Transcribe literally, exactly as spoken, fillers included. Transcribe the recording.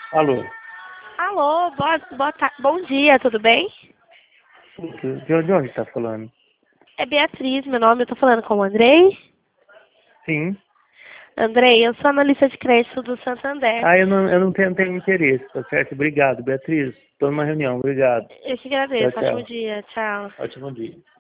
Alô? Alô, boa, boa ta- bom dia, tudo bem? De onde, de onde tá falando? É Beatriz, meu nome, eu tô falando com o Andrei. Sim. Andrei, eu sou analista de crédito do Santander. Ah, eu não, eu não tenho, tenho interesse, tá certo? Obrigado, Beatriz. Estou numa reunião, obrigado. Eu te Tchau, agradeço, ótimo tchau. dia, tchau. Ótimo dia.